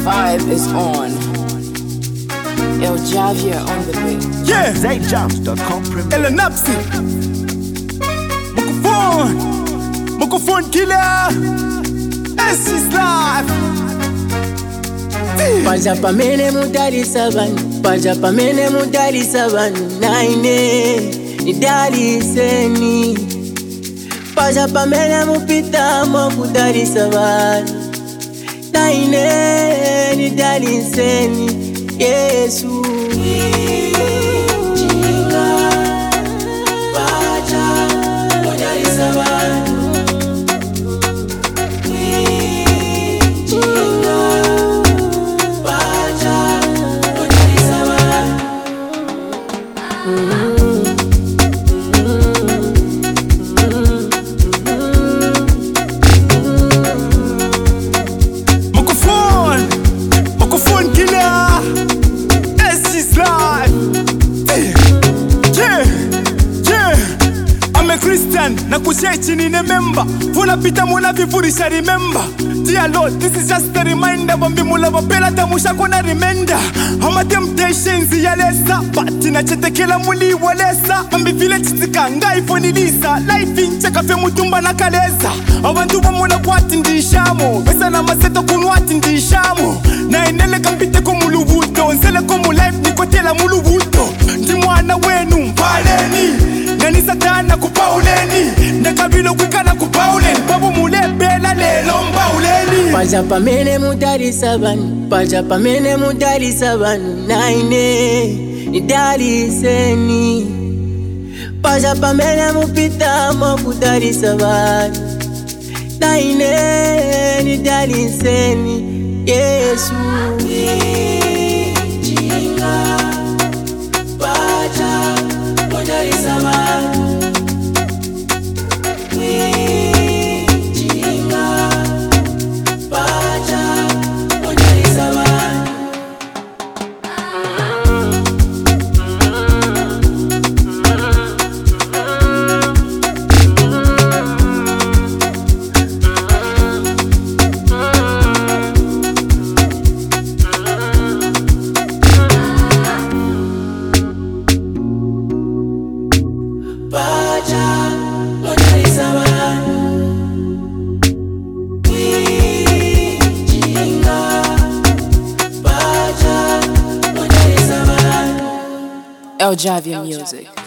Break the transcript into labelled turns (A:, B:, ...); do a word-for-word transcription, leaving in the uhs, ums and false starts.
A: vibe is on. El Javier on the beat.
B: Yeah,
C: zay jams dot com
B: Ella Napsi, Microphone, Microphone Killer. This is live.
D: Paja pamene mudali saban, paja pamene mudali saban, naine nidali seni. Paja pamene mupita mo kudali saban, naine nidali seni. Yesu. Jinga, paja mudali saban.
B: Na kuchechi ni ne member Funa pita mula vifurisha remember. Dear Lord, this is just a reminder. Bambi mula vapela tamusha kuna remenda. Hama temptations ya lesa Bati na chete kela muli walesa. Bambi vile chitika ngai foni lisa. Life incha kafe mutumba na kaleza. Awantu wa mula kwati ndishamo. Besa na maseto kunwati ndishamo. Na enele kampite kumulu vuto. Nsele kumu life nikotela mulu vuto. Ndimwana wenu mpaleni Nani satana kupauleni Ndekabilo kwikana kupauleni Babu mulebela lelo mbauleni
D: Paja pamene mudali saban, paja pamene mudali saban, naine nidali seni. Paja pamene mupita mo kudali saban, naine nidali seni. Yesu. Jinga, paja mudali saban.
A: El Javier Music.